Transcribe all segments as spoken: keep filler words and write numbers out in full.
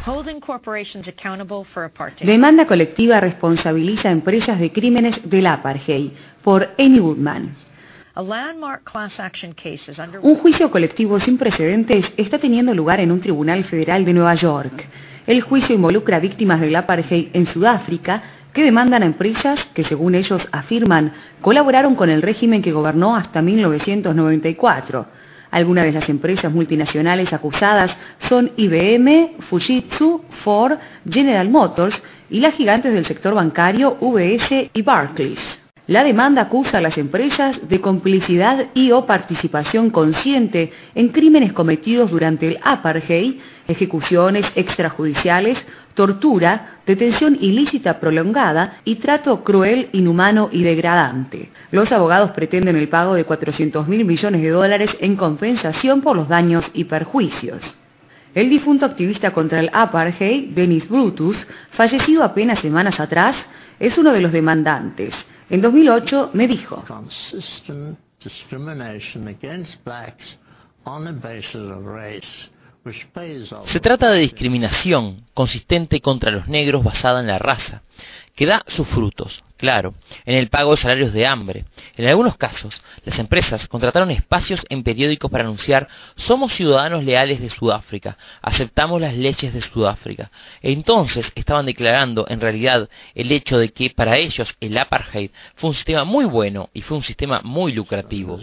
Demanda colectiva responsabiliza a empresas de crímenes del apartheid, por Amy Goodman. Un juicio colectivo sin precedentes está teniendo lugar en un tribunal federal de Nueva York. El juicio involucra a víctimas del apartheid en Sudáfrica que demandan a empresas que, según ellos afirman, colaboraron con el régimen que gobernó hasta mil novecientos noventa y cuatro. Algunas de las empresas multinacionales acusadas son I B M, Fujitsu, Ford, General Motors y las gigantes del sector bancario U B S y Barclays. La demanda acusa a las empresas de complicidad y o participación consciente en crímenes cometidos durante el apartheid, ejecuciones extrajudiciales, tortura, detención ilícita prolongada y trato cruel, inhumano y degradante. Los abogados pretenden el pago de cuatrocientos mil millones de dólares en compensación por los daños y perjuicios. El difunto activista contra el apartheid, Dennis Brutus, fallecido apenas semanas atrás, es uno de los demandantes. En dos mil ocho me dijo: se trata de discriminación consistente contra los negros basada en la raza, que da sus frutos, claro, en el pago de salarios de hambre. En algunos casos, las empresas contrataron espacios en periódicos para anunciar: somos ciudadanos leales de Sudáfrica, aceptamos las leyes de Sudáfrica. Entonces estaban declarando en realidad el hecho de que para ellos el apartheid fue un sistema muy bueno y fue un sistema muy lucrativo.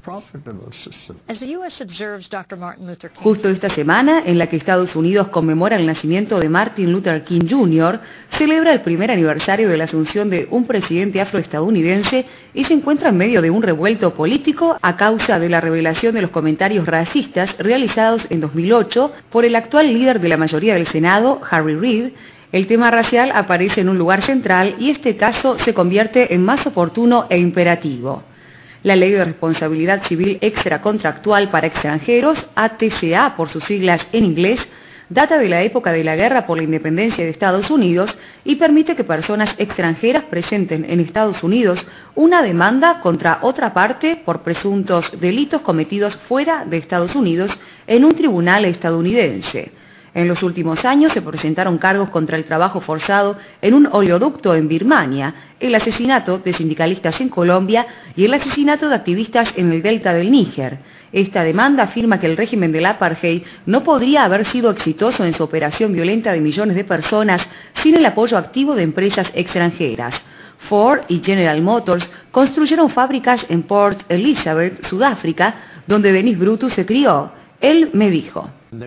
Justo esta semana, en la que Estados Unidos conmemora el nacimiento de Martin Luther King junior, celebra el primer aniversario de la asunción de un presidente afroestadounidense y se encuentra en medio de un revuelto político a causa de la revelación de los comentarios racistas realizados en dos mil ocho por el actual líder de la mayoría del Senado, Harry Reid. El tema racial aparece en un lugar central y este caso se convierte en más oportuno e imperativo. La Ley de Responsabilidad Civil Extracontractual para Extranjeros, A T C A por sus siglas en inglés, data de la época de la Guerra por la Independencia de Estados Unidos y permite que personas extranjeras presenten en Estados Unidos una demanda contra otra parte por presuntos delitos cometidos fuera de Estados Unidos en un tribunal estadounidense. En los últimos años se presentaron cargos contra el trabajo forzado en un oleoducto en Birmania, el asesinato de sindicalistas en Colombia y el asesinato de activistas en el delta del Níger. Esta demanda afirma que el régimen del apartheid no podría haber sido exitoso en su operación violenta de millones de personas sin el apoyo activo de empresas extranjeras. Ford y General Motors construyeron fábricas en Port Elizabeth, Sudáfrica, donde Dennis Brutus se crió. Él me dijo: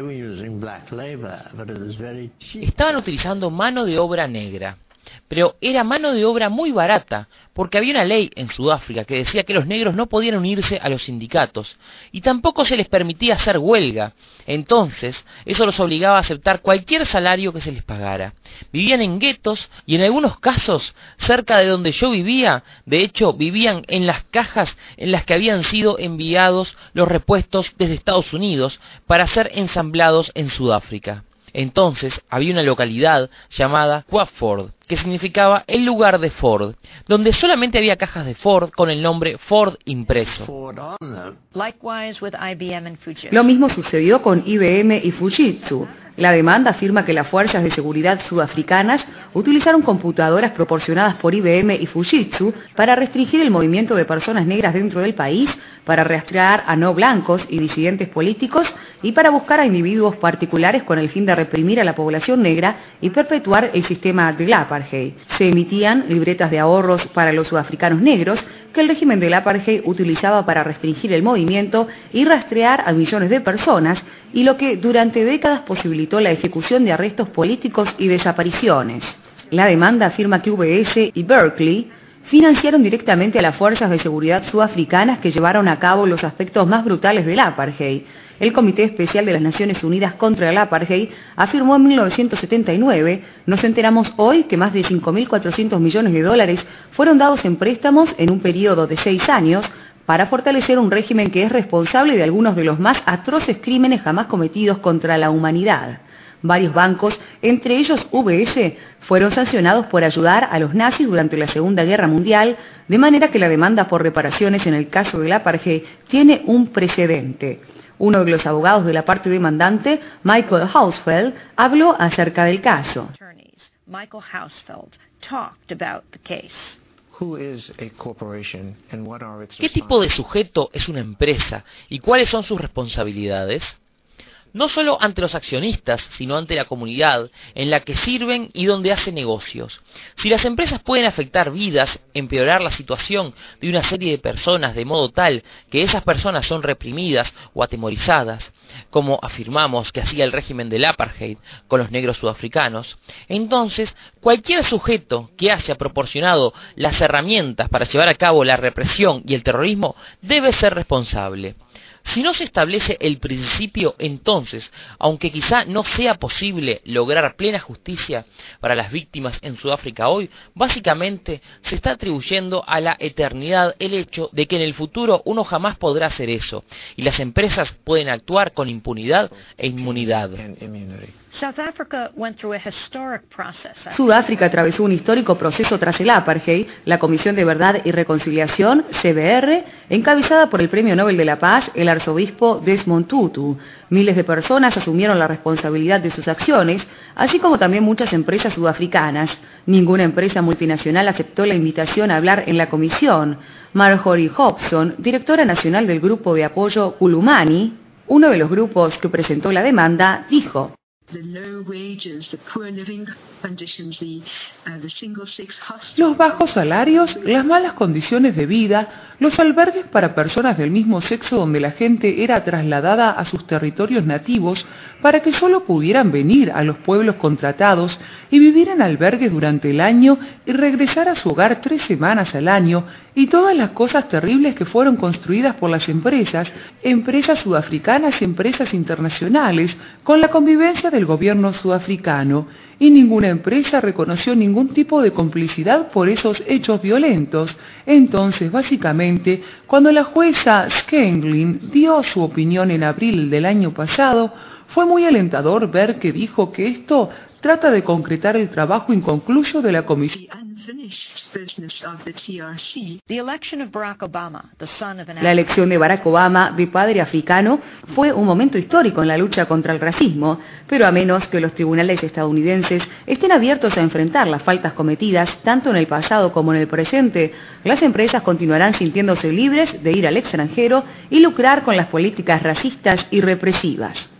estaban utilizando mano de obra negra, pero era mano de obra muy barata, porque había una ley en Sudáfrica que decía que los negros no podían unirse a los sindicatos, y tampoco se les permitía hacer huelga. Entonces, eso los obligaba a aceptar cualquier salario que se les pagara. Vivían en guetos, y en algunos casos, cerca de donde yo vivía, de hecho, vivían en las cajas en las que habían sido enviados los repuestos desde Estados Unidos para ser ensamblados en Sudáfrica. Entonces había una localidad llamada Quaford, que significaba el lugar de Ford, donde solamente había cajas de Ford con el nombre Ford impreso. Lo mismo sucedió con I B M y Fujitsu. La demanda afirma que las fuerzas de seguridad sudafricanas utilizaron computadoras proporcionadas por I B M y Fujitsu para restringir el movimiento de personas negras dentro del país, para rastrear a no blancos y disidentes políticos y para buscar a individuos particulares con el fin de reprimir a la población negra y perpetuar el sistema del apartheid. Se emitían libretas de ahorros para los sudafricanos negros que el régimen del apartheid utilizaba para restringir el movimiento y rastrear a millones de personas, y lo que durante décadas posibilitó la ejecución de arrestos políticos y desapariciones. La demanda afirma que U B S y Berkeley financiaron directamente a las fuerzas de seguridad sudafricanas que llevaron a cabo los aspectos más brutales del apartheid. El Comité Especial de las Naciones Unidas contra el Apartheid afirmó en mil novecientos setenta y nueve: nos enteramos hoy que más de cinco mil cuatrocientos millones de dólares fueron dados en préstamos en un periodo de seis años para fortalecer un régimen que es responsable de algunos de los más atroces crímenes jamás cometidos contra la humanidad. Varios bancos, entre ellos U B S, fueron sancionados por ayudar a los nazis durante la Segunda Guerra Mundial, de manera que la demanda por reparaciones en el caso del apartheid tiene un precedente. Uno de los abogados de la parte demandante, Michael Hausfeld, habló acerca del caso. Michael Hausfeld talked about the case. ¿Qué tipo de sujeto es una empresa y cuáles son sus responsabilidades? No solo ante los accionistas, sino ante la comunidad en la que sirven y donde hacen negocios. Si las empresas pueden afectar vidas, empeorar la situación de una serie de personas de modo tal que esas personas son reprimidas o atemorizadas, como afirmamos que hacía el régimen del apartheid con los negros sudafricanos, entonces cualquier sujeto que haya proporcionado las herramientas para llevar a cabo la represión y el terrorismo debe ser responsable. Si no se establece el principio, entonces, aunque quizá no sea posible lograr plena justicia para las víctimas en Sudáfrica hoy, básicamente se está atribuyendo a la eternidad el hecho de que en el futuro uno jamás podrá hacer eso, y las empresas pueden actuar con impunidad e inmunidad. Sudáfrica atravesó un histórico proceso tras el apartheid. La Comisión de Verdad y Reconciliación, C B R, encabezada por el Premio Nobel de la Paz, el arzobispo Desmond Tutu. Miles de personas asumieron la responsabilidad de sus acciones, así como también muchas empresas sudafricanas. Ninguna empresa multinacional aceptó la invitación a hablar en la comisión. Marjorie Hobson, directora nacional del grupo de apoyo Kulumani, uno de los grupos que presentó la demanda, dijo: Los bajos salarios, las malas condiciones de vida, los albergues para personas del mismo sexo donde la gente era trasladada a sus territorios nativos para que solo pudieran venir a los pueblos contratados y vivir en albergues durante el año y regresar a su hogar tres semanas al año, y todas las cosas terribles que fueron construidas por las empresas, empresas sudafricanas y empresas internacionales, con la convivencia del gobierno sudafricano, y ninguna empresa reconoció ningún tipo de complicidad por esos hechos violentos. Entonces, básicamente, cuando la jueza Scanlin dio su opinión en abril del año pasado, fue muy alentador ver que dijo que esto trata de concretar el trabajo inconcluso de la Comisión. La elección de Barack Obama, de padre africano, fue un momento histórico en la lucha contra el racismo, pero a menos que los tribunales estadounidenses estén abiertos a enfrentar las faltas cometidas tanto en el pasado como en el presente, las empresas continuarán sintiéndose libres de ir al extranjero y lucrar con las políticas racistas y represivas.